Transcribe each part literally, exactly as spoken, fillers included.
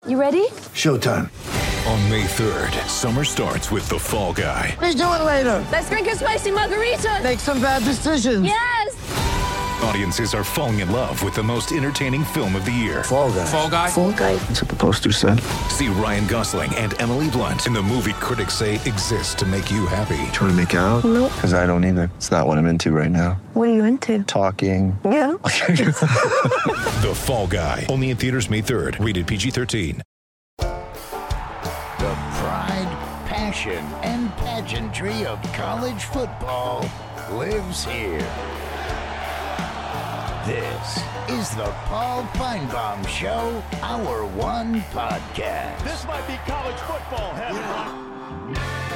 You ready? Showtime. On May third, summer starts with The Fall Guy. Let's do it later. Let's drink a spicy margarita. Make some bad decisions. Yes! Audiences are falling in love with the most entertaining film of the year. Fall Guy. Fall Guy? Fall Guy. That's what the poster said. See Ryan Gosling and Emily Blunt in the movie critics say exists to make you happy. Trying to make it out? Nope. Because I don't either. It's not what I'm into right now. What are you into? Talking. Yeah. The Fall Guy. Only in theaters May third. Rated P G thirteen. The pride, passion, and pageantry of college football lives here. This is the Paul Feinbaum Show, Hour One Podcast. This might be college football heaven.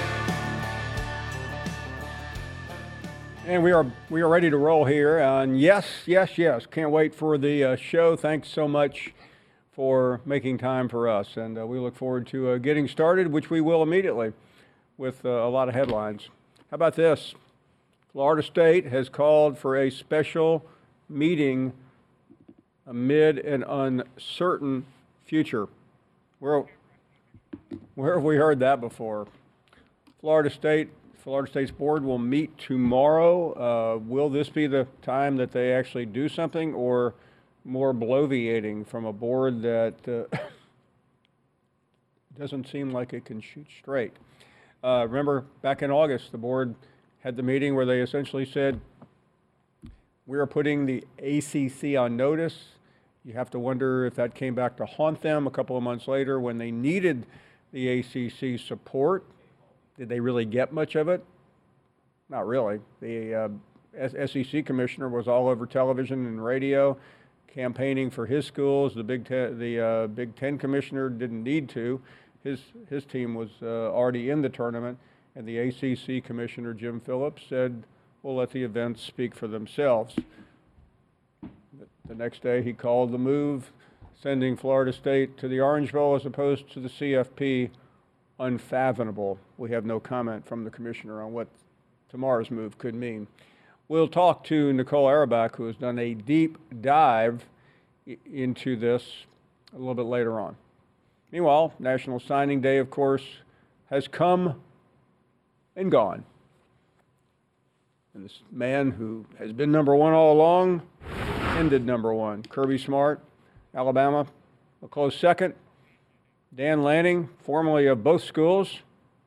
And we are we are ready to roll here. And yes, yes, yes. Can't wait for the uh, show. Thanks so much for making time for us. And uh, we look forward to uh, getting started, which we will immediately with uh, a lot of headlines. How about this? Florida State has called for a special meeting amid an uncertain future. Where, where have we heard that before? Florida State, Florida State's board will meet tomorrow. Uh, will this be the time that they actually do something, or more bloviating from a board that uh, doesn't seem like it can shoot straight? Uh, remember, back in August, the board had the meeting where they essentially said, we are putting the A C C on notice. You have to wonder if that came back to haunt them a couple of months later when they needed the A C C support. Did they really get much of it? Not really. The uh, S E C commissioner was all over television and radio campaigning for his schools. The Big Ten, the uh, Big Ten commissioner didn't need to. His, his team was uh, already in the tournament, and the A C C commissioner, Jim Phillips, said, we'll let the events speak for themselves. The next day, he called the move, sending Florida State to the Orange Bowl as opposed to the C F P, unfathomable. We have no comment from the commissioner on what tomorrow's move could mean. We'll talk to Nicole Auerbach, who has done a deep dive into this a little bit later on. Meanwhile, National Signing Day, of course, has come and gone. And this man who has been number one all along ended number one. Kirby Smart, Alabama, a close second. Dan Lanning, formerly of both schools,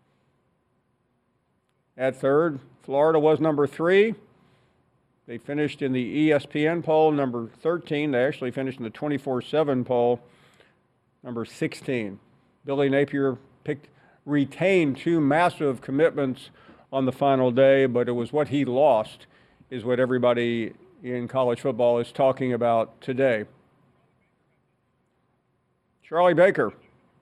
at third. Florida was number three. They finished in the E S P N poll, number thirteen. They actually finished in the twenty-four seven poll, number sixteen. Billy Napier picked, retained two massive commitments on the final day, but it was what he lost is what everybody in college football is talking about today. Charlie Baker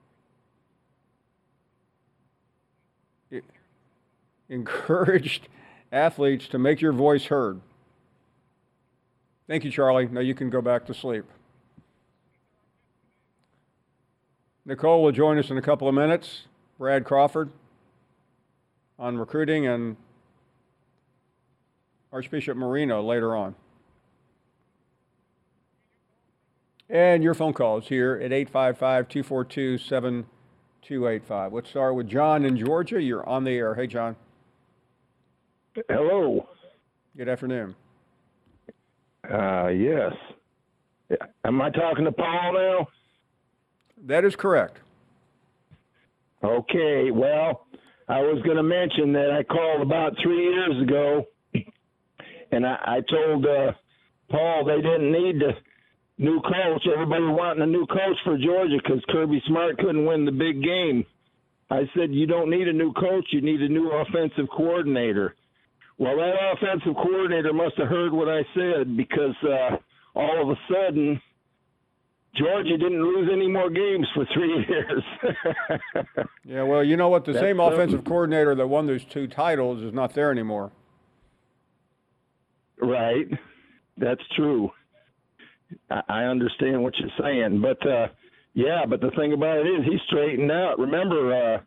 encouraged athletes to make your voice heard. Thank you, Charlie. Now you can go back to sleep. Nicole will join us in a couple of minutes. Brad Crawford on recruiting, and Archbishop Marino later on. And your phone calls here at eight five five, two four two, seven two eight five. Let's start with John in Georgia. You're on the air. Hey, John. Hello. Good afternoon. Uh, yes. Am I talking to Paul now? That is correct. Okay. Well, I was going to mention that I called about three years ago, and I, I told uh, Paul they didn't need the new coach. Everybody wanting a new coach for Georgia because Kirby Smart couldn't win the big game. I said, you don't need a new coach. You need a new offensive coordinator. Well, that offensive coordinator must have heard what I said because uh, all of a sudden, Georgia didn't lose any more games for three years. Yeah, well, you know what? The That's same something. offensive coordinator that won those two titles is not there anymore. Right. That's true. I, I understand what you're saying. But, uh, yeah, but the thing about it is he straightened out. Remember, uh,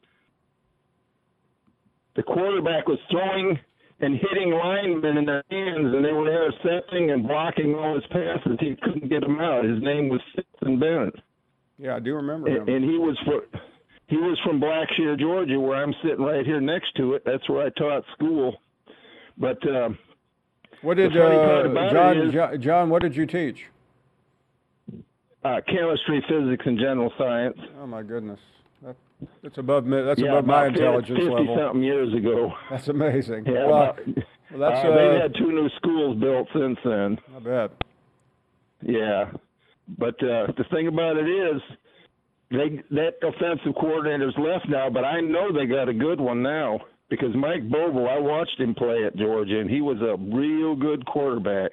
the quarterback was throwing and hitting linemen in their hands, and they were intercepting and blocking all his passes. He couldn't get them out. His name was Stetson Bennett. Yeah, I do remember and, him. and he was for, he was from Blackshear, Georgia, where I'm sitting right here next to it. That's where I taught school. But uh, what did the funny part uh, about John, it is, John? John, what did you teach? Uh, chemistry, physics, and general science. Oh my goodness, that, that's above me. That's yeah, above my about intelligence fifty level. something years ago. That's amazing. Yeah, well, about, well, that's uh, uh, they've had two new schools built since then. I bet. Yeah, but uh, the thing about it is, they that offensive coordinator's left now, but I know they got a good one now because Mike Bobo, I watched him play at Georgia, and he was a real good quarterback.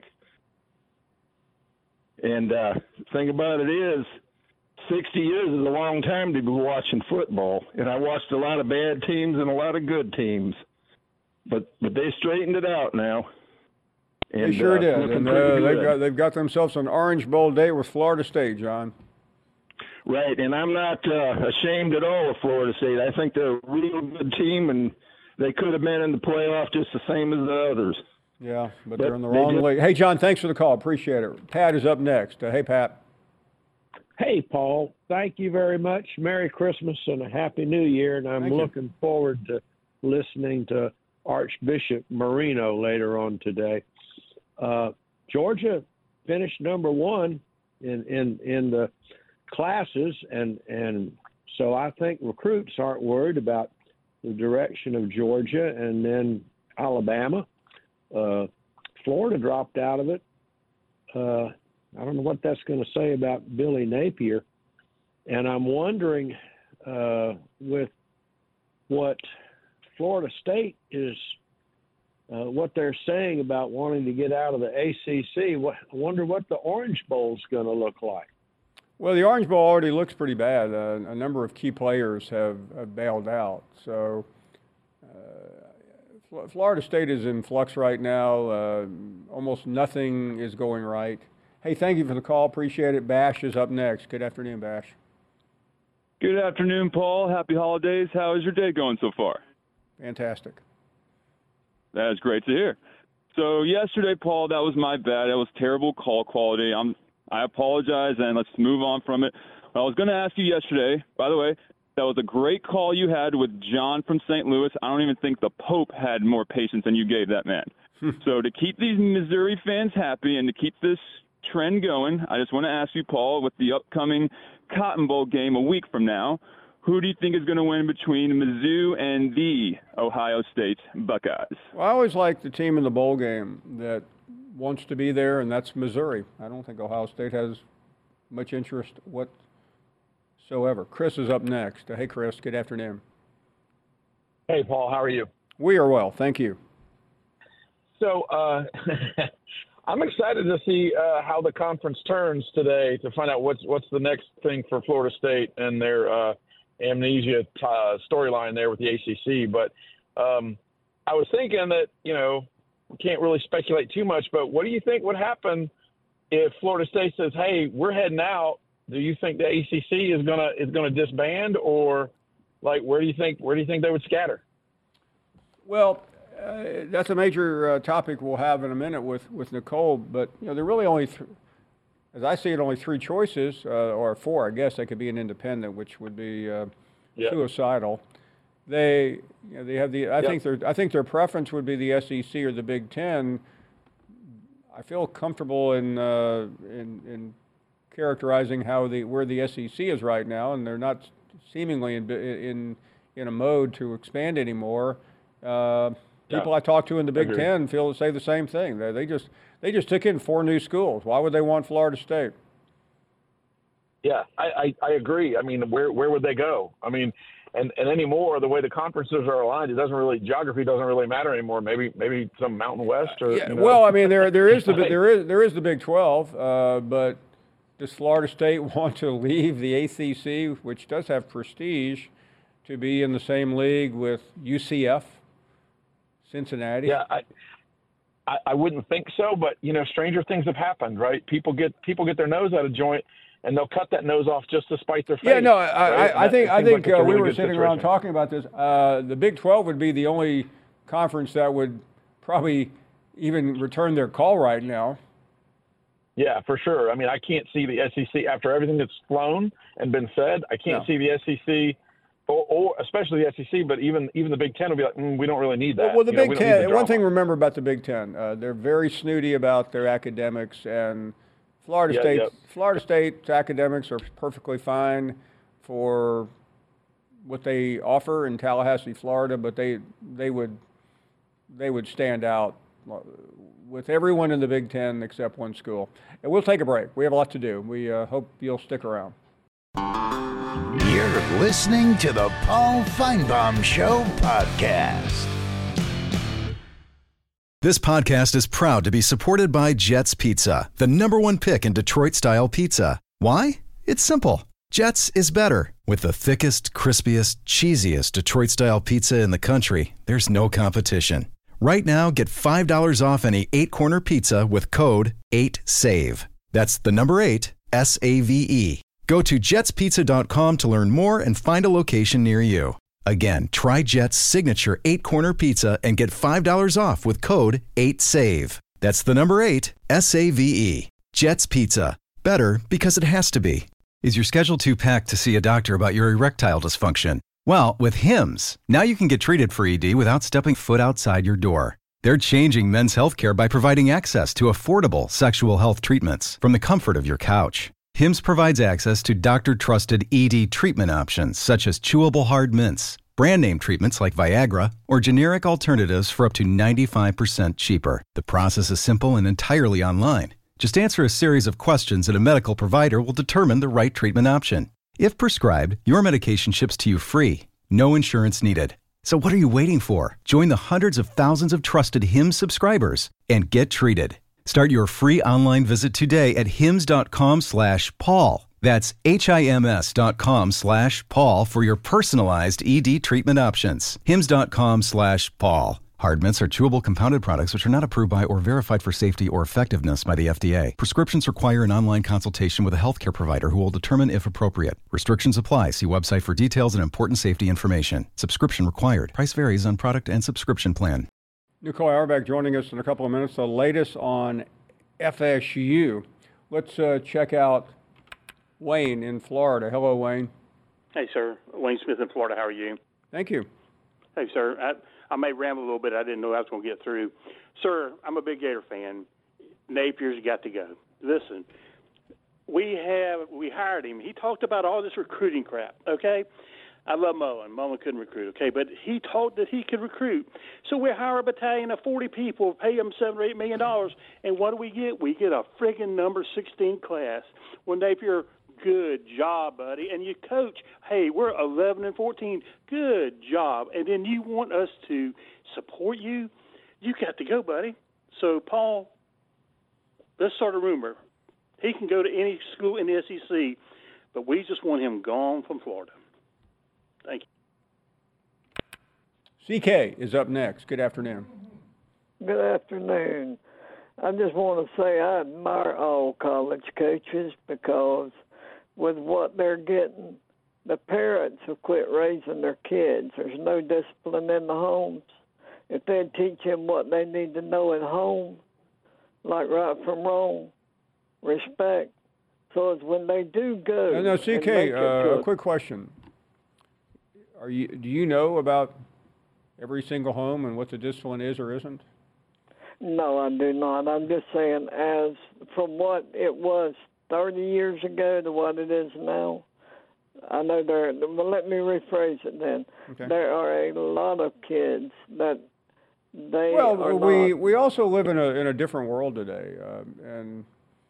And uh, the thing about it is, sixty years is a long time to be watching football, and I watched a lot of bad teams and a lot of good teams, but but they straightened it out now. And, They sure uh, did, looking and pretty uh, they've good. got they've got themselves an Orange Bowl date with Florida State, John. Right, and I'm not uh, ashamed at all of Florida State. I think they're a real good team, and they could have been in the playoff just the same as the others. Yeah, but, But they're in the they wrong just- league. Hey, John, thanks for the call. Appreciate it. Pat is up next. Uh, hey, Pat. Hey, Paul. Thank you very much. Merry Christmas and a Happy New Year. And I'm Thank you. looking forward to listening to Archbishop Marino later on today. Uh, Georgia finished number one in, in, in the classes, and, and so I think recruits aren't worried about the direction of Georgia. And then Alabama. Uh, Florida dropped out of it. Uh, I don't know what that's going to say about Billy Napier. And I'm wondering uh, with what Florida State is, uh, what they're saying about wanting to get out of the A C C, what, I wonder what the Orange Bowl is going to look like. Well, the Orange Bowl already looks pretty bad. Uh, a number of key players have, have bailed out. So uh, Florida State is in flux right now. Uh, almost nothing is going right. Hey, thank you for the call. Appreciate it. Bash is up next. Good afternoon, Bash. Good afternoon, Paul. Happy holidays. How is your day going so far? Fantastic. That is great to hear. So yesterday, Paul, that was my bad. That was terrible call quality. I'm, I apologize, and let's move on from it. I was going to ask you yesterday, by the way, that was a great call you had with John from Saint Louis. I don't even think the Pope had more patience than you gave that man. So to keep these Missouri fans happy and to keep this trend going, I just want to ask you, Paul, with the upcoming Cotton Bowl game a week from now, who do you think is going to win between Mizzou and the Ohio State Buckeyes? Well, I always like the team in the bowl game that wants to be there, and that's Missouri. I don't think Ohio State has much interest whatsoever. Chris is up next. Hey, Chris. Good afternoon. Hey, Paul. How are you? We are well. Thank you. So uh, I'm excited to see uh, how the conference turns today to find out what's what's the next thing for Florida State and their uh, amnesia uh, storyline there with the A C C. But um, I was thinking that, you know, we can't really speculate too much, but what do you think would happen if Florida State says, hey, we're heading out? Do you think the A C C is gonna is gonna disband, or like where do you think where do you think they would scatter? Well, uh, that's a major uh, topic we'll have in a minute with, with Nicole. But you know, there are really only, th- as I see it, only three choices, uh, or four. I guess they could be an independent, which would be uh, Yep. suicidal. They, you know, they have the. I Yep. think their. I think their preference would be the S E C or the Big Ten. I feel comfortable in uh, in in characterizing how the where the S E C is right now, and they're not seemingly in in in a mode to expand anymore. Uh, people Yeah. I talk to in the Big Agreed. Ten feel say the same thing. They, they just they just took in four new schools. Why would they want Florida State? Yeah, I, I, I agree. I mean, where where would they go? I mean, and, and anymore, the way the conferences are aligned, it doesn't really geography doesn't really matter anymore. Maybe maybe some Mountain West or Yeah, you know. well, I mean, there there is the there is there is the Big twelve, uh, but does Florida State want to leave the A C C, which does have prestige, to be in the same league with U C F, Cincinnati? Yeah, I, I I wouldn't think so, but you know, stranger things have happened, right? People get people get their nose out of joint, and they'll cut that nose off just to spite their face. Yeah, no, I, right? I, I And think that I seems think like it's a uh, we really were good sitting around situation. talking about this. Uh, the Big twelve would be the only conference that would probably even return their call right now. Yeah, for sure. I mean, I can't see the S E C after everything that's flown and been said. I can't No. see the S E C, or, or especially the S E C, but even even the Big Ten will be like, mm, we don't really need that. Well, the You know, Big we don't need the Ten. One drama. thing to remember about the Big Ten, uh, they're very snooty about their academics, and Florida Yeah, State. yep. Florida State's academics are perfectly fine for what they offer in Tallahassee, Florida, but they they would they would stand out with everyone in the Big Ten except one school. And we'll take a break. We have a lot to do. We uh, hope you'll stick around. You're listening to the Paul Feinbaum Show podcast. This podcast is proud to be supported by Jets Pizza, the number one pick in Detroit-style pizza. Why? It's simple. Jets is better. With the thickest, crispiest, cheesiest Detroit-style pizza in the country, there's no competition. Right now, get five dollars off any eight-corner pizza with code eight save. That's the number eight, S A V E. Go to jets pizza dot com to learn more and find a location near you. Again, try Jet's signature eight-corner pizza and get five dollars off with code eight save. That's the number eight, S A V E. Jet's Pizza. Better because it has to be. Is your schedule too packed to see a doctor about your erectile dysfunction? Well, with Hims, now you can get treated for E D without stepping foot outside your door. They're changing men's healthcare by providing access to affordable sexual health treatments from the comfort of your couch. Hims provides access to doctor-trusted E D treatment options such as chewable hard mints, brand name treatments like Viagra, or generic alternatives for up to ninety-five percent cheaper. The process is simple and entirely online. Just answer a series of questions and a medical provider will determine the right treatment option. If prescribed, your medication ships to you free. No insurance needed. So what are you waiting for? Join the hundreds of thousands of trusted Hims subscribers and get treated. Start your free online visit today at hims dot com slash Paul. That's H-I-M-S dot com slash Paul for your personalized E D treatment options. hims dot com slash Paul. Hard mints are chewable compounded products which are not approved by or verified for safety or effectiveness by the F D A. Prescriptions require an online consultation with a healthcare provider who will determine if appropriate. Restrictions apply. See website for details and important safety information. Subscription required. Price varies on product and subscription plan. Nicole Auerbach joining us in a couple of minutes. The latest on F S U. Let's uh, check out Wayne in Florida. Hello, Wayne. Hey, sir. Wayne Smith in Florida. How are you? Thank you. Hey, sir. I, I may ramble a little bit. I didn't know I was going to get through. Sir, I'm a big Gator fan. Napier's got to go. Listen, we have we hired him. He talked about all this recruiting crap, okay? I love Mullen. Mullen couldn't recruit, okay? But he taught that he could recruit. So we hire a battalion of forty people, pay them seven or eight million dollars, and what do we get? We get a friggin' number sixteen class. Well, Napier, good job, buddy. And you coach, hey, we're eleven and fourteen. Good job. And then you want us to support you? You got to go, buddy. So, Paul, let's start a rumor. He can go to any school in the S E C, but we just want him gone from Florida. Thank you. C K is up next. Good afternoon. Good afternoon. I just want to say I admire all college coaches because with what they're getting, the parents have quit raising their kids. There's no discipline in the homes. If they'd teach them what they need to know at home, like right from wrong, respect, so as when they do go. No, no, C K, uh, a quick question. Are you? Do you know about every single home and what the discipline is or isn't? No, I do not. I'm just saying, as from what it was thirty years ago to what it is now, I know there. Well, let me rephrase it then. Okay. There are a lot of kids that they well, are we not. we also live in a in a different world today, uh, and,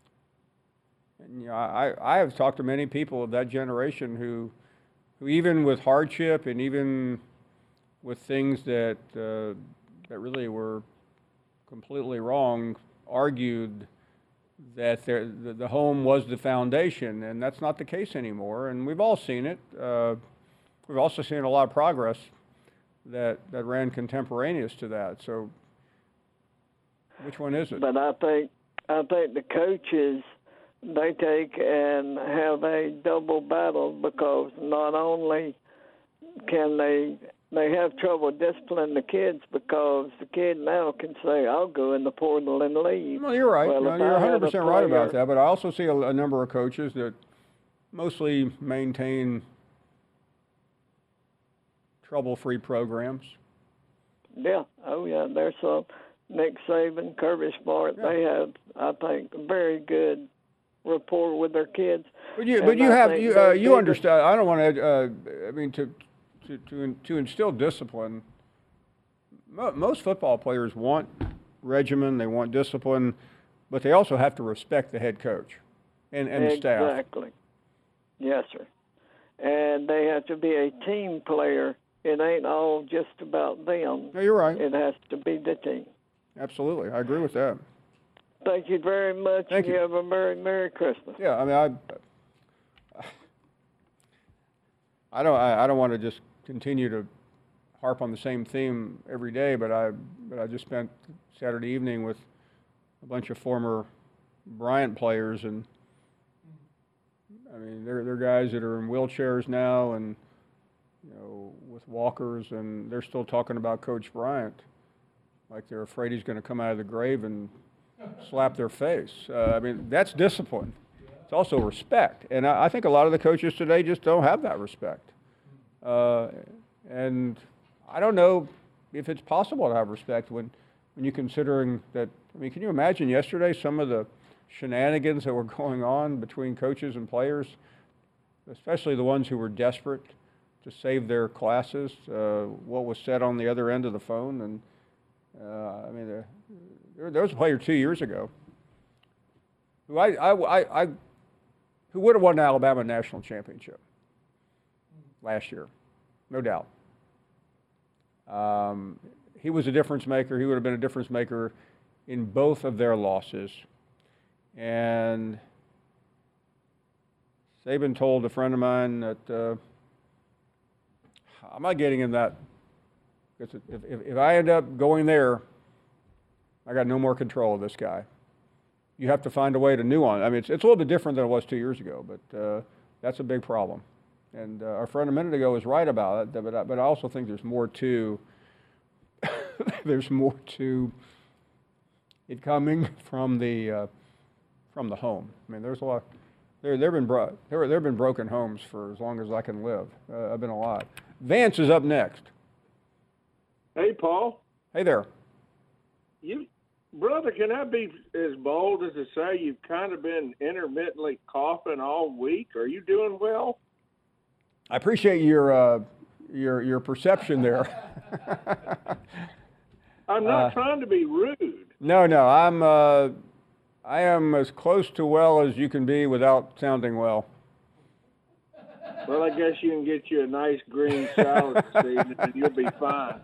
and you know, I I have talked to many people of that generation who. who even with hardship and even with things that uh, that really were completely wrong, argued that there, the, the home was the foundation, and that's not the case anymore. And we've all seen it. Uh, we've also seen a lot of progress that, that ran contemporaneous to that. So which one is it? But I think I think the coaches, they take and have a double battle because not only can they they have trouble disciplining the kids because the kid now can say, I'll go in the portal and leave. Well, you're right. Well, no, if you're I had one hundred percent a right about player- that. But I also see a, a number of coaches that mostly maintain trouble-free programs. Yeah, oh yeah, there's some. Nick Saban, Kirby Smart, Yeah. they have, I think, a very good rapport with their kids. But you, And but you I have think you, their uh, you biggest- understand. I don't want to. Uh, I mean, to to to, in, to instill discipline. Mo- most football players want regimen. They want discipline, but they also have to respect the head coach and and the staff. Exactly. Yes, sir. And they have to be a team player. It ain't all just about them. No, you're right. It has to be the team. Absolutely, I agree with that. Thank you very much. Thank and you. Have a Merry, Merry Christmas. Yeah, I mean, I, I don't, I, I don't want to just continue to harp on the same theme every day, but I, but I just spent Saturday evening with a bunch of former Bryant players, and I mean, they're they're guys that are in wheelchairs now, and you know, with walkers, and they're still talking about Coach Bryant, like they're afraid he's going to come out of the grave and slap their face. Uh, I mean, that's discipline. It's also respect. And I, I think a lot of the coaches today just don't have that respect. Uh, and I don't know if it's possible to have respect when, when you're considering that. I mean, can you imagine yesterday some of the shenanigans that were going on between coaches and players, especially the ones who were desperate to save their classes, uh, what was said on the other end of the phone? And uh, I mean, uh, There, there was a player two years ago who I, I, I, I who would have won the Alabama national championship last year, no doubt. Um, he was a difference maker. He would have been a difference maker in both of their losses. And Saban told a friend of mine that uh, I'm not getting in that. If, if, if I end up going there, I got no more control of this guy. You have to find a way to nuance. I mean, it's, it's a little bit different than it was two years ago, but uh, that's a big problem. And uh, our friend a minute ago was right about it, but I, but I also think there's more to there's more to it coming from the uh, from the home. I mean, there's a lot. There there've been bro- there there've been broken homes for as long as I can live. Uh, I've been alive. Vance is up next. Hey, Paul. Hey there. You, brother, can I be as bold as to say you've kind of been intermittently coughing all week? Are you doing well? I appreciate your uh, your your perception there. I'm not uh, trying to be rude. No, no, I'm uh, I am as close to well as you can be without sounding well. Well, I guess you can get you a nice green salad this evening and you'll be fine.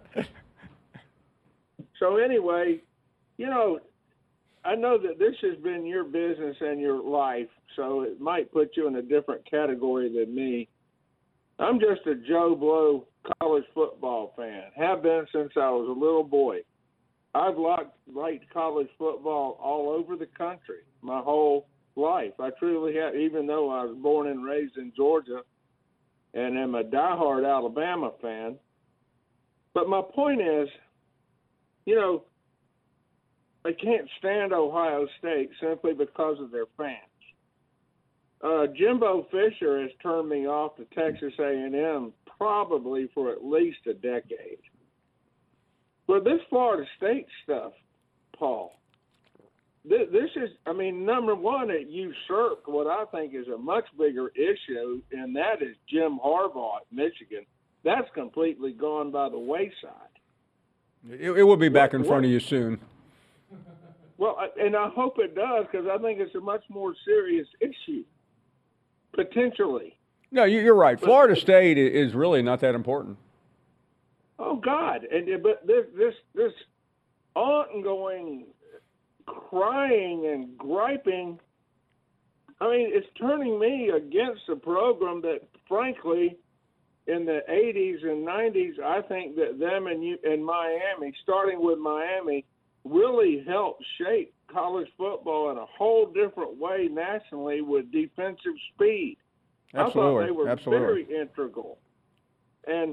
So anyway, you know, I know that this has been your business and your life, so it might put you in a different category than me. I'm just a Joe Blow college football fan, have been since I was a little boy. I've liked, liked college football all over the country my whole life. I truly have, even though I was born and raised in Georgia and am a diehard Alabama fan. But my point is, you know, they can't stand Ohio State simply because of their fans. Uh, Jimbo Fisher has turned me off to Texas A and M probably for at least a decade. But this Florida State stuff, Paul, th- this is, I mean, number one, it usurped what I think is a much bigger issue, and that is Jim Harbaugh at Michigan. That's completely gone by the wayside. It, it will be back in What- front of you soon. Well, and I hope it does because I think it's a much more serious issue, potentially. No, you- you're right. Florida State i- is really not that important. Oh God! And but this this this ongoing crying and griping. I mean, it's turning me against a program that, frankly, in the eighties and nineties, I think that them and you and Miami, starting with Miami, really helped shape college football in a whole different way nationally with defensive speed. Absolutely, I thought they were absolutely. very integral. And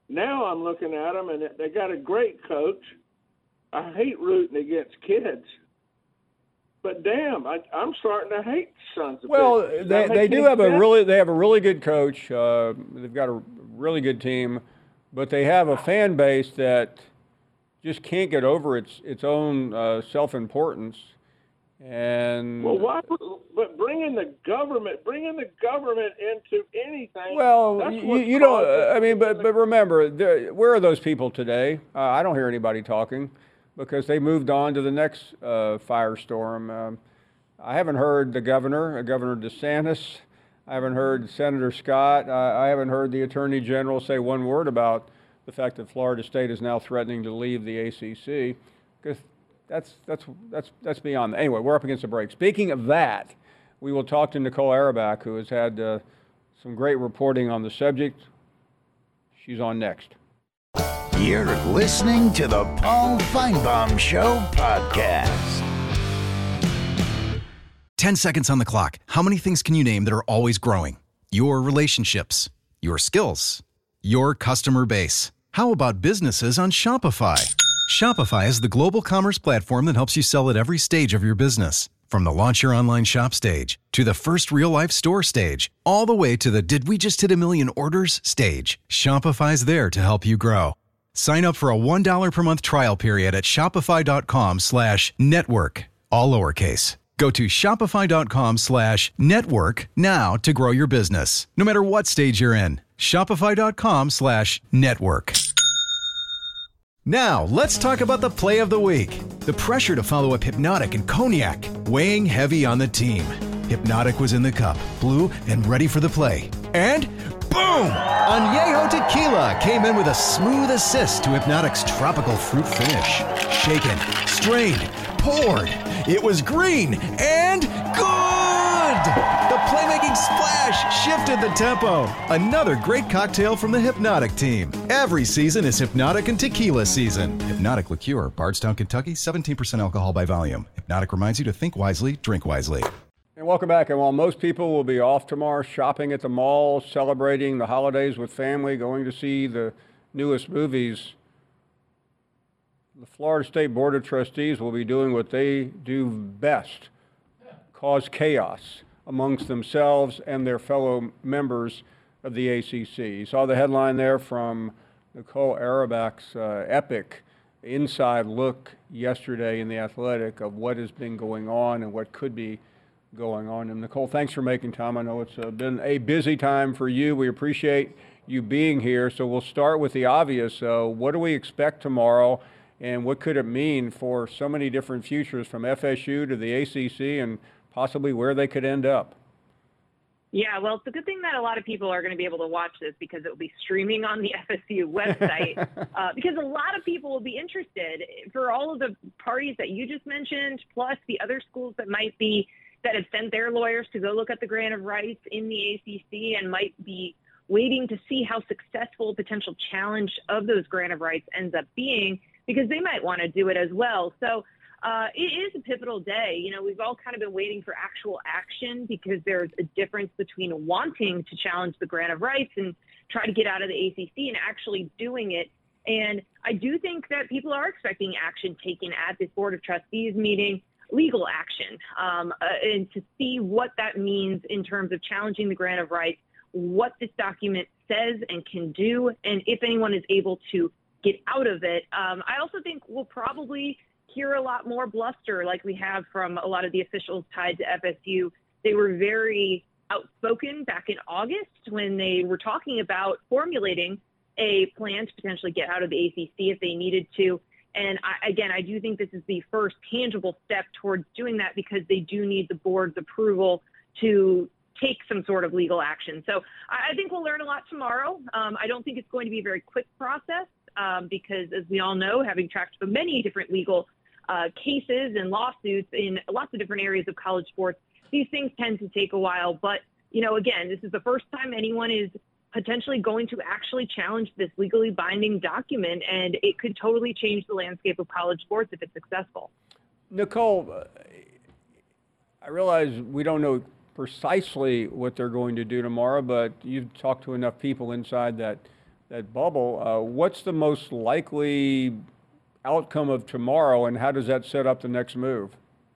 Now I'm looking at them, and they got a great coach. I hate rooting against kids. But damn, I, I'm starting to hate sons of Well, bitches. they, That they makes do me have a sick. really they have a really good coach. Uh, they've got a really good team, but they have a fan base that just can't get over its its own uh, self-importance. And Well, why? But bringing the government, bringing the government into anything. well, that's you, what's you don't. causing- I mean, but but remember, there- where are those people today? Uh, I don't hear anybody talking because they moved on to the next uh, firestorm. Um, I haven't heard the governor, uh, Governor DeSantis. I haven't heard Senator Scott. I, I haven't heard the Attorney General say one word about the fact that Florida State is now threatening to leave the A C C, because that's that's that's that's beyond. Anyway, we're up against the break. Speaking of that, we will talk to Nicole Auerbach, who has had uh, some great reporting on the subject. She's on next. You're listening to the Paul Feinbaum Show podcast. ten seconds on the clock. How many things can you name that are always growing? Your relationships, your skills, your customer base. How about businesses on Shopify? Shopify is the global commerce platform that helps you sell at every stage of your business. From the launch your online shop stage to the first real life store stage, all the way to the did we just hit a million orders stage. Shopify's there to help you grow. Sign up for a one dollar per month trial period at shopify.com slash network, all lowercase. Go to shopify.com slash network now to grow your business, no matter what stage you're in. Shopify.com slash network. Now, let's talk about the play of the week. The pressure to follow up Hypnotic and Cognac, weighing heavy on the team. Hypnotic was in the cup, blue, and ready for the play. And boom! Añejo Tequila came in with a smooth assist to Hypnotic's tropical fruit finish. Shaken, strained, poured. It was green and good! The playmaking splash shifted the tempo. Another great cocktail from the Hypnotic team. Every season is Hypnotic and Tequila season. Hypnotic Liqueur, Bardstown, Kentucky, seventeen percent alcohol by volume. Hypnotic reminds you to think wisely, drink wisely. And welcome back. And while most people will be off tomorrow shopping at the mall, celebrating the holidays with family, going to see the newest movies, the Florida State Board of Trustees will be doing what they do best, cause chaos amongst themselves and their fellow members of the A C C. You saw the headline there from Nicole Auerbach's uh, epic inside look yesterday in The Athletic of what has been going on and what could be going on. And Nicole, thanks for making time. I know it's uh, been a busy time for you. We appreciate you being here. So we'll start with the obvious. Uh, what do we expect tomorrow, and what could it mean for so many different futures from F S U to the A C C and possibly where they could end up? Yeah, well, it's a good thing that a lot of people are going to be able to watch this because it will be streaming on the F S U website uh, because a lot of people will be interested for all of the parties that you just mentioned, plus the other schools that might be that have sent their lawyers to go look at the grant of rights in the A C C and might be waiting to see how successful a potential challenge of those grant of rights ends up being because they might want to do it as well. So uh, it is a pivotal day. You know, we've all kind of been waiting for actual action because there's a difference between wanting to challenge the grant of rights and try to get out of the A C C and actually doing it. And I do think that people are expecting action taken at this Board of Trustees meeting, legal action, um, uh, and to see what that means in terms of challenging the grant of rights, what this document says and can do, and if anyone is able to get out of it. Um, I also think we'll probably hear a lot more bluster like we have from a lot of the officials tied to F S U. They were very outspoken back in August when they were talking about formulating a plan to potentially get out of the A C C if they needed to. And I, again, I do think this is the first tangible step towards doing that because they do need the board's approval to take some sort of legal action. So I, I think we'll learn a lot tomorrow. Um, I don't think it's going to be a very quick process um, because, as we all know, having tracked for many different legal uh, cases and lawsuits in lots of different areas of college sports, these things tend to take a while. But, you know, again, this is the first time anyone is potentially going to actually challenge this legally binding document, and it could totally change the landscape of college sports if it's successful. Nicole, I realize we don't know precisely what they're going to do tomorrow, but you've talked to enough people inside that that bubble. Uh, what's the most likely outcome of tomorrow, and how does that set up the next move?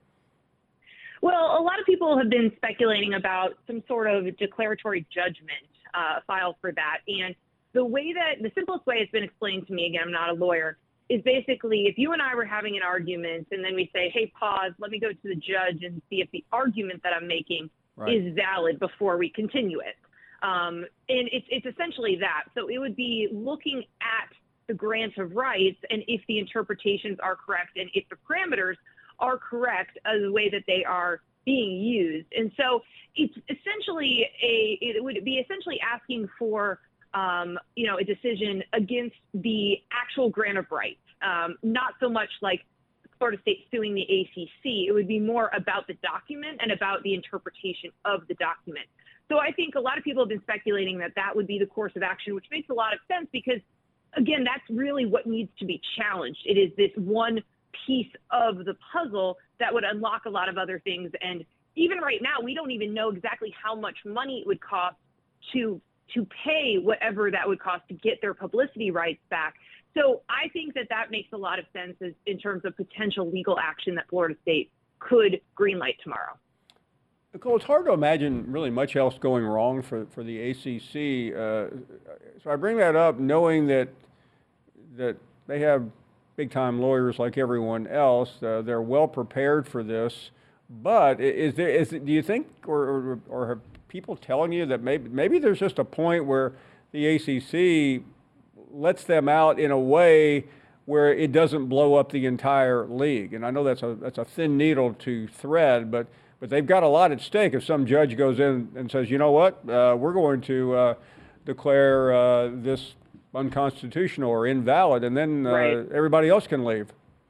Well, a lot of people have been speculating about some sort of declaratory judgment uh, file for that. And the way that the simplest way it's been explained to me, again, I'm not a lawyer, is basically if you and I were having an argument and then we say, hey, pause, let me go to the judge and see if the argument that I'm making right. is valid before we continue it. Um, and it's, it's essentially that. So it would be looking at the grant of rights and if the interpretations are correct and if the parameters are correct as the way that they are being used. And so it's essentially a, it would be essentially asking for, um, you know, a decision against the actual grant of rights, um, not so much like Florida State suing the A C C. It would be more about the document and about the interpretation of the document. So I think a lot of people have been speculating that that would be the course of action, which makes a lot of sense because, again, that's really what needs to be challenged. It is this one piece of the puzzle that would unlock a lot of other things. And even right now, we don't even know exactly how much money it would cost to to pay whatever that would cost to get their publicity rights back. So I think that that makes a lot of sense as, in terms of potential legal action that Florida State could greenlight tomorrow. Nicole, it's hard to imagine really much else going wrong for, for the A C C. Uh, so I bring that up knowing that that they have big-time lawyers like everyone else. Uh, they're well prepared for this. But is there is do you think, or, or, or have people telling you that maybe maybe there's just a point where the A C C lets them out in a way where it doesn't blow up the entire league? And I know that's a that's a thin needle to thread, but but they've got a lot at stake. If some judge goes in and says, you know what, uh, we're going to uh, declare uh, this unconstitutional or invalid, and then uh, right. everybody else can leave.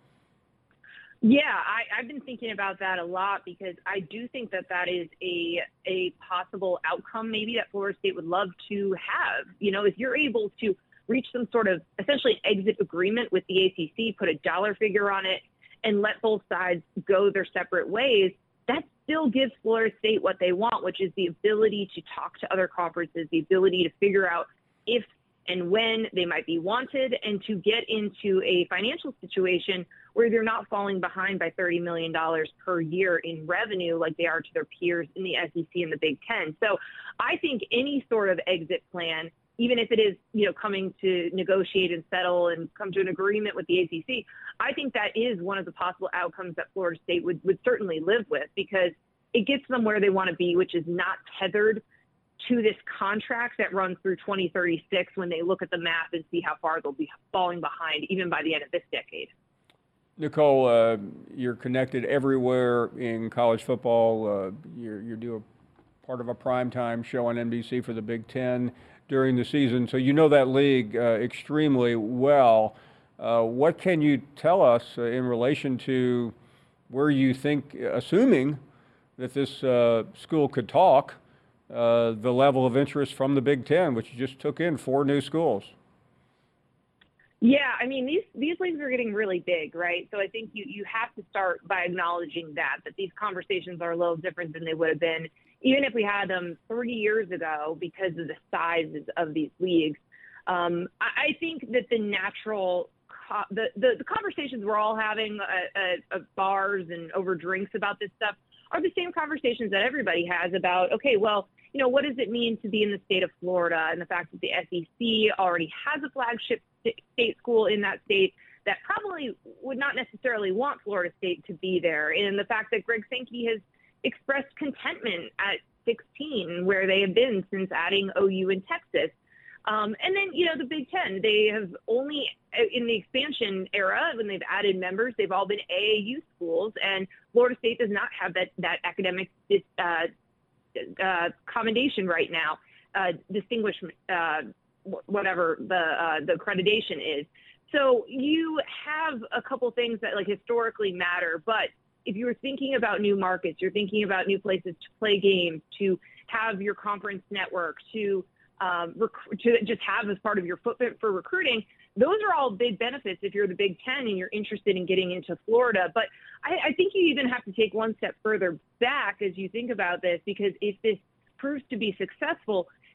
Yeah, I, I've been thinking about that a lot because I do think that that is a a possible outcome maybe that Florida State would love to have. You know, if you're able to reach some sort of essentially exit agreement with the A C C, put a dollar figure on it, and let both sides go their separate ways, that still gives Florida State what they want, which is the ability to talk to other conferences, the ability to figure out if and when they might be wanted, and to get into a financial situation where they're not falling behind by thirty million dollars per year in revenue like they are to their peers in the S E C and the Big Ten. So I think any sort of exit plan, even if it is, you know, coming to negotiate and settle and come to an agreement with the A C C, I think that is one of the possible outcomes that Florida State would, would certainly live with, because it gets them where they want to be, which is not tethered to this contract that runs through twenty thirty-six when they look at the map and see how far they'll be falling behind even by the end of this decade. Nicole, uh, you're connected everywhere in college football. Uh, you're, you do a part of a primetime show on N B C for the Big Ten during the season, so you know that league uh, extremely well. Uh, what can you tell us uh, in relation to where you think, assuming that this uh, school could talk, uh, the level of interest from the Big Ten, which just took in four new schools? Yeah, I mean, these these leagues are getting really big, right? So I think you, you have to start by acknowledging that, that these conversations are a little different than they would have been, even if we had them three years ago because of the sizes of these leagues. Um, I, I think that the natural, co- the, the, the conversations we're all having at, at, at bars and over drinks about this stuff are the same conversations that everybody has about, okay, well, you know, what does it mean to be in the state of Florida, and the fact that the S E C already has a flagship state school in that state that probably would not necessarily want Florida State to be there, and the fact that Greg Sankey has expressed contentment at sixteen, where they have been since adding O U in Texas. Um, and then, you know, the Big Ten, they have only, in the expansion era, when they've added members, they've all been A A U schools, and Florida State does not have that, that academic uh, uh, commendation right now, uh, distinguishment, uh, whatever the uh, the accreditation is. So you have a couple things that like historically matter, but if you're thinking about new markets, you're thinking about new places to play games, to have your conference network, to um, rec- to just have as part of your footprint for recruiting, those are all big benefits if you're the Big Ten and you're interested in getting into Florida. But I, I think you even have to take one step further back as you think about this, because if this proves to be successful,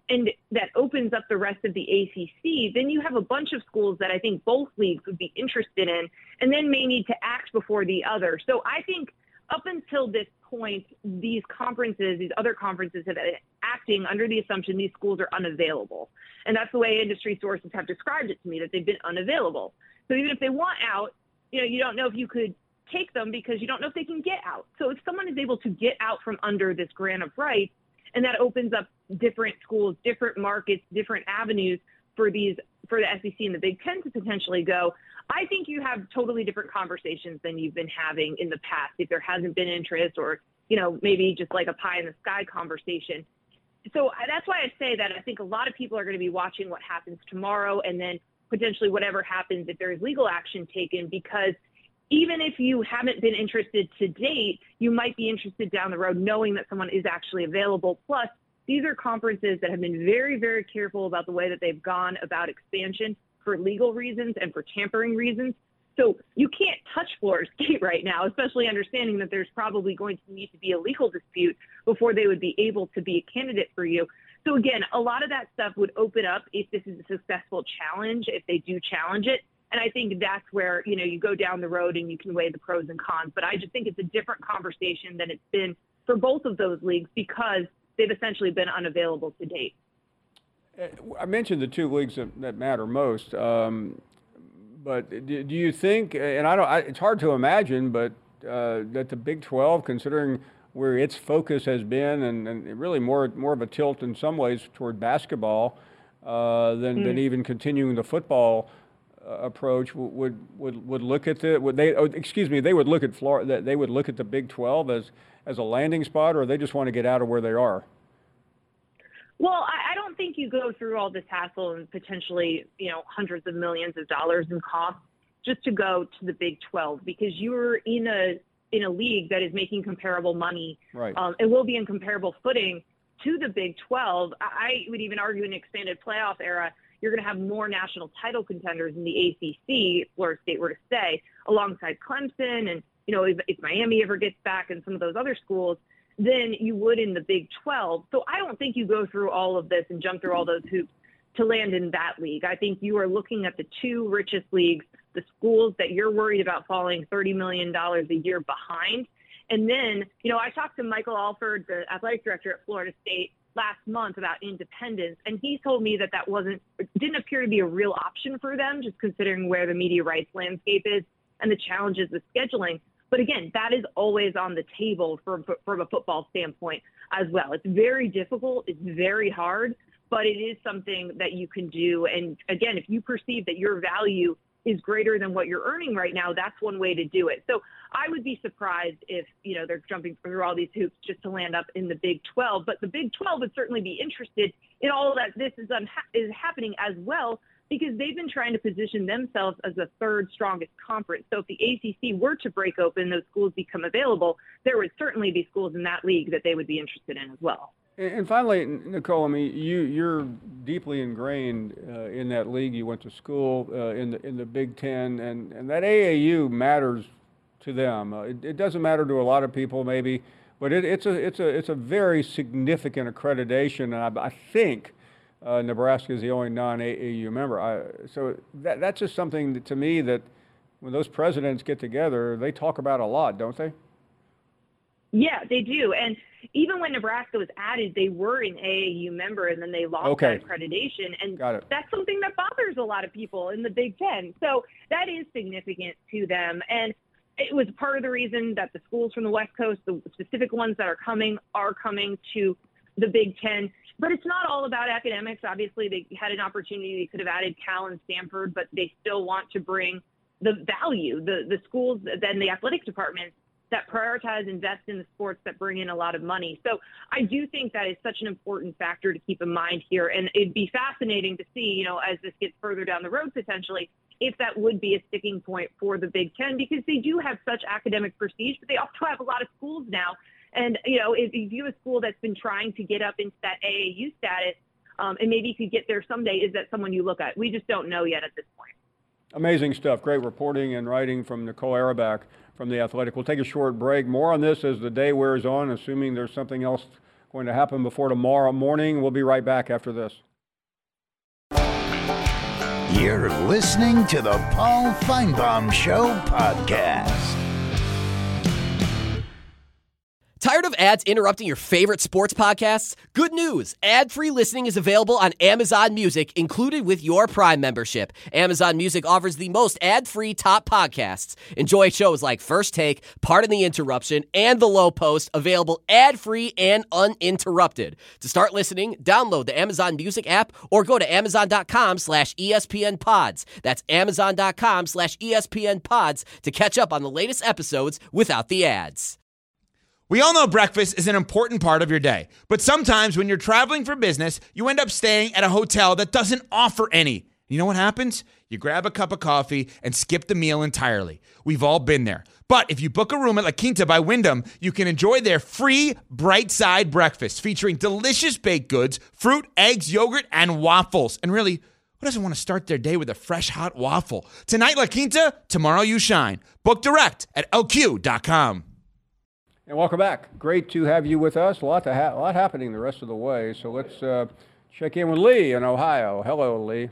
and that opens up the rest of the A C C, then you have a bunch of schools that I think both leagues would be interested in and then may need to act before the other. So I think up until this point, these conferences, these other conferences have been acting under the assumption these schools are unavailable. And that's the way industry sources have described it to me, that they've been unavailable. So even if they want out, you know, you don't know if you could take them because you don't know if they can get out. So if someone is able to get out from under this grant of rights, and that opens up different schools, different markets, different avenues for these, for the S E C and the Big Ten to potentially go, I think you have totally different conversations than you've been having in the past if there hasn't been interest or, you know, maybe just like a pie in the sky conversation. So that's why I say that I think a lot of people are going to be watching what happens tomorrow and then potentially whatever happens if there is legal action taken, because even if you haven't been interested to date, you might be interested down the road knowing that someone is actually available. Plus, these are conferences that have been very, very careful about the way that they've gone about expansion for legal reasons and for tampering reasons. So you can't touch Florida State right now, especially understanding that there's probably going to need to be a legal dispute before they would be able to be a candidate for you. So again, a lot of that stuff would open up if this is a successful challenge, if they do challenge it. And I think that's where, you know, you go down the road and you can weigh the pros and cons. But I just think it's a different conversation than it's been for both of those leagues because they've essentially been unavailable to date. I mentioned the two leagues that, that matter most. Um, but do, do you think, and I don't, I, it's hard to imagine, but uh, that the Big twelve, considering where its focus has been and, and really more, more of a tilt in some ways toward basketball uh, than, mm. than even continuing the football approach, would would would look at the would they oh, excuse me they would look at Florida they would look at the Big twelve as as a landing spot, or they just want to get out of where they are? Well, I, I don't think you go through all this hassle and potentially, you know, hundreds of millions of dollars in costs just to go to the Big twelve, because you're in a in a league that is making comparable money, right? Um, and will be in comparable footing to the Big twelve. I would even argue in an expanded playoff era, you're going to have more national title contenders in the A C C, if Florida State were to stay, alongside Clemson and, you know, if, if Miami ever gets back and some of those other schools, than you would in the Big twelve. So I don't think you go through all of this and jump through all those hoops to land in that league. I think you are looking at the two richest leagues, the schools that you're worried about falling thirty million dollars a year behind. And then, you know, I talked to Michael Alford, the athletic director at Florida State, last month about independence, and he told me that that wasn't didn't appear to be a real option for them, just considering where the media rights landscape is and the challenges with scheduling. But again, that is always on the table from from a football standpoint as well. It's very difficult, it's very hard, but it is something that you can do. And again, if you perceive that your value is greater than what you're earning right now, that's one way to do it. So I would be surprised if, you know, they're jumping through all these hoops just to land up in the Big twelve. But the Big twelve would certainly be interested in all of that. This is, unha- is happening as well, because they've been trying to position themselves as the third strongest conference. So if the A C C were to break open, those schools become available, there would certainly be schools in that league that they would be interested in as well. And finally, Nicole, I mean, you, you're deeply ingrained uh, in that league. You went to school uh, in the in the Big Ten, and, and that A A U matters to them. Uh, it, it doesn't matter to a lot of people, maybe, but it, it's a it's a it's a very significant accreditation. And I, I think uh, Nebraska is the only non-A A U member. I, so that that's just something that, to me, that when those presidents get together, they talk about a lot, don't they? Yeah, they do. And even when Nebraska was added, they were an A A U member, and then they lost okay. that accreditation. And Got it. that's something that bothers a lot of people in the Big Ten. So that is significant to them. And it was part of the reason that the schools from the West Coast, the specific ones that are coming, are coming to the Big Ten. But it's not all about academics. Obviously, they had an opportunity. They could have added Cal and Stanford, but they still want to bring the value, the, the schools, then the athletic departments that prioritize, invest in the sports that bring in a lot of money. So I do think that is such an important factor to keep in mind here. And it'd be fascinating to see, you know, as this gets further down the road, potentially, if that would be a sticking point for the Big Ten, because they do have such academic prestige, but they also have a lot of schools now. And, you know, if you have a school that's been trying to get up into that A A U status, um, and maybe you could get there someday, is that someone you look at? We just don't know yet at this point. Amazing stuff. Great reporting and writing from Nicole Auerbach from The Athletic. We'll take a short break. More on this as the day wears on, assuming there's something else going to happen before tomorrow morning. We'll be right back after this. You're listening to the Paul Feinbaum Show podcast. Tired of ads interrupting your favorite sports podcasts? Good news! Ad-free listening is available on Amazon Music, included with your Prime membership. Amazon Music offers the most ad-free top podcasts. Enjoy shows like First Take, Pardon the Interruption, and The Low Post, available ad-free and uninterrupted. To start listening, download the Amazon Music app or go to amazon.com slash ESPN pods. That's amazon.com slash ESPN pods to catch up on the latest episodes without the ads. We all know breakfast is an important part of your day, but sometimes when you're traveling for business, you end up staying at a hotel that doesn't offer any. You know what happens? You grab a cup of coffee and skip the meal entirely. We've all been there. But if you book a room at La Quinta by Wyndham, you can enjoy their free Bright Side breakfast featuring delicious baked goods, fruit, eggs, yogurt, and waffles. And really, who doesn't want to start their day with a fresh, hot waffle? Tonight, La Quinta, tomorrow you shine. Book direct at L Q dot com. And welcome back. Great to have you with us. A lot to ha- a lot happening the rest of the way. So let's uh, check in with Lee in Ohio. Hello, Lee.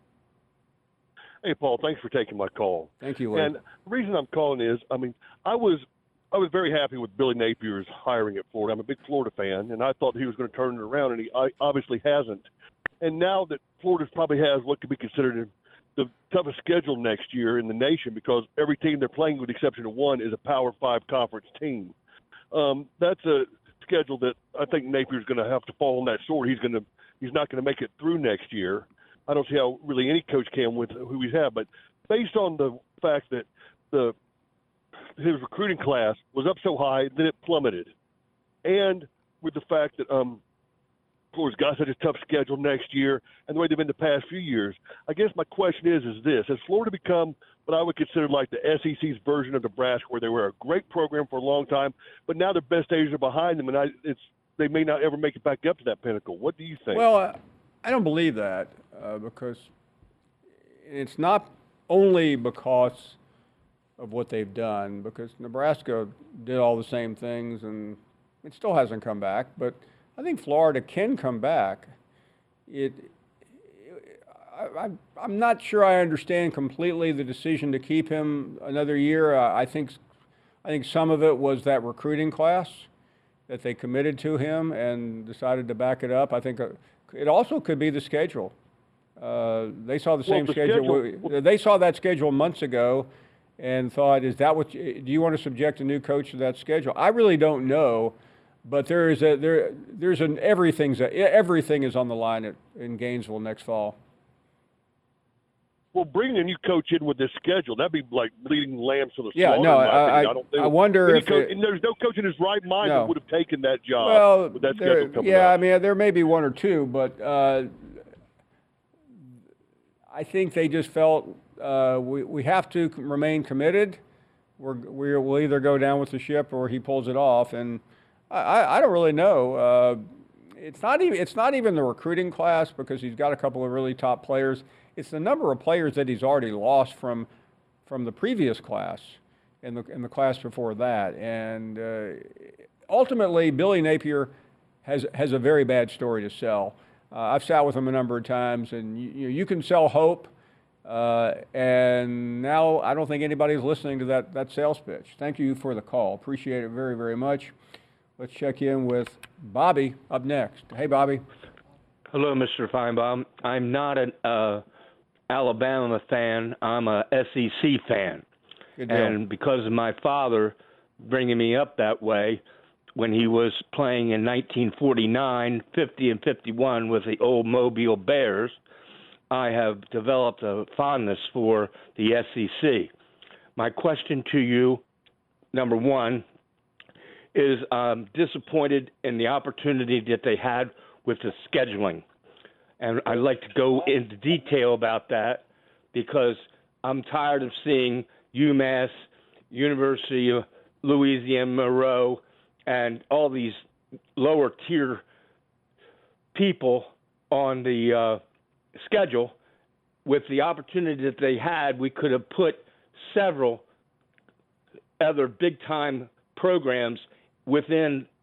Hey, Paul. Thanks for taking my call. Thank you, Lee. And the reason I'm calling is, I mean, I was I was very happy with Billy Napier's hiring at Florida. I'm a big Florida fan, and I thought he was going to turn it around, and he obviously hasn't. And now that Florida probably has what could be considered the toughest schedule next year in the nation, because every team they're playing, with the exception of one, is a Power Five conference team. Um, that's a schedule that I think Napier's going to have to fall on that sword. He's going to, he's not going to make it through next year. I don't see how really any coach can with who he's had. But based on the fact that the his recruiting class was up so high, then it plummeted, and with the fact that um, Florida's got such a tough schedule next year, and the way they've been the past few years, I guess my question is, is this: has Florida become what I would consider like the S E C's version of Nebraska, where they were a great program for a long time, but now their best days are behind them, and I, it's they may not ever make it back up to that pinnacle? What do you think? Well, uh, I don't believe that uh, because it's not only because of what they've done, because Nebraska did all the same things, and it still hasn't come back, but I think Florida can come back. It, I, I, I'm not sure I understand completely the decision to keep him another year. Uh, I think, I think some of it was that recruiting class that they committed to him and decided to back it up. I think uh, it also could be the schedule. Uh, they saw the same well, the schedule. schedule. They saw that schedule months ago, and thought, "Is that what? You, do you want to subject a new coach to that schedule?" I really don't know. But there is a there there's an everything's a, everything is on the line at, in Gainesville next fall. Well, bringing a new coach in with this schedule, that'd be like leading lambs to the yeah, slaughter. no, I, I, I, don't think I wonder if coach, it, and there's no coach in his right mind no. that would have taken that job well, with that there, schedule coming yeah, up. I mean, there may be one or two, but uh, I think they just felt uh, we we have to remain committed. We're, we're we'll either go down with the ship or he pulls it off, and I, I don't really know. Uh, it's not even it's not even the recruiting class, because he's got a couple of really top players. It's the number of players that he's already lost from from the previous class and the in the class before that. And uh, ultimately, Billy Napier has has a very bad story to sell. Uh, I've sat with him a number of times, and you, you, you can sell hope. Uh, and now I don't think anybody's listening to that that sales pitch. Thank you for the call. Appreciate it very, very much. Let's check in with Bobby up next. Hey, Bobby. Hello, Mister Feinbaum. I'm not an uh, Alabama fan. I'm a S E C fan. Good deal. And because of my father bringing me up that way, when he was playing in nineteen forty-nine, fifty, and fifty-one with the old Mobile Bears, I have developed a fondness for the S E C. My question to you, number one, is um, disappointed in the opportunity that they had with the scheduling. And I'd like to go into detail about that, because I'm tired of seeing UMass, University of Louisiana Monroe, and all these lower tier people on the uh, schedule. With the opportunity that they had, we could have put several other big-time programs within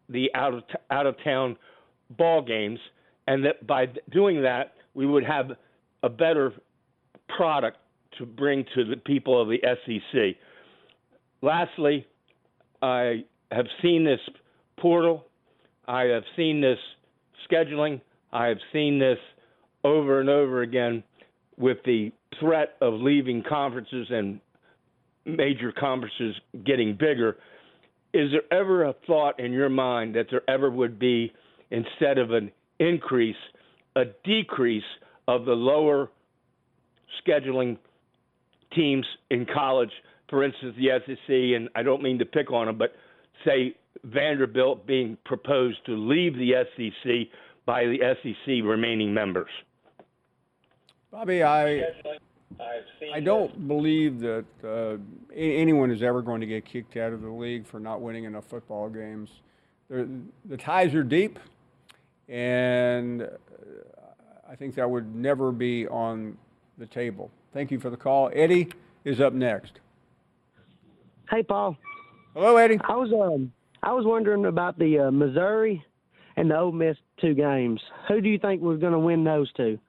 the out of t- out of town ball games, and that by doing that we would have a better product to bring to the people of the S E C. Lastly, I have seen this portal. I have seen this scheduling. I have seen this over and over again with the threat of leaving conferences and major conferences getting bigger. Is there ever a thought in your mind that there ever would be, instead of an increase, a decrease of the lower scheduling teams in college? For instance, the S E C, and I don't mean to pick on them, but say Vanderbilt being proposed to leave the S E C by the S E C remaining members. Bobby, I I don't believe that uh, anyone is ever going to get kicked out of the league for not winning enough football games. They're, the ties are deep, and I think that would never be on the table. Thank you for the call. Eddie is up next. Hey, Paul. Hello, Eddie. I was um I was wondering about the uh, Missouri and the Ole Miss two games. Who do you think was going to win those two?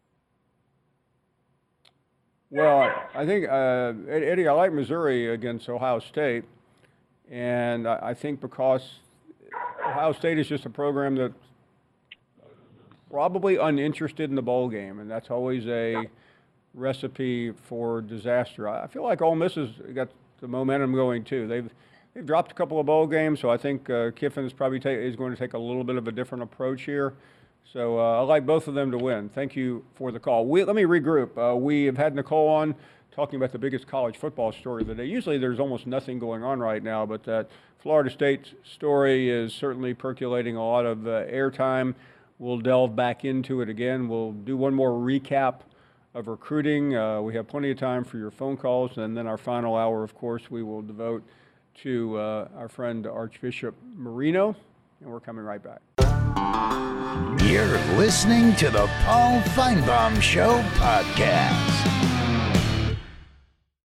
Well, I think, uh, Eddie, I like Missouri against Ohio State. And I think because Ohio State is just a program that's probably uninterested in the bowl game, and that's always a recipe for disaster. I feel like Ole Miss has got the momentum going, too. They've they've dropped a couple of bowl games, so I think uh, Kiffin is probably ta- is going to take a little bit of a different approach here. So uh, I like both of them to win. Thank you for the call. We, let me regroup. Uh, we have had Nicole on talking about the biggest college football story of the day. Usually there's almost nothing going on right now, but that Florida State story is certainly percolating a lot of uh, airtime. We'll delve back into it again. We'll do one more recap of recruiting. Uh, we have plenty of time for your phone calls, and then our final hour, of course, we will devote to uh, our friend Archbishop Marino, and we're coming right back. You're listening to the Paul Feinbaum Show podcast.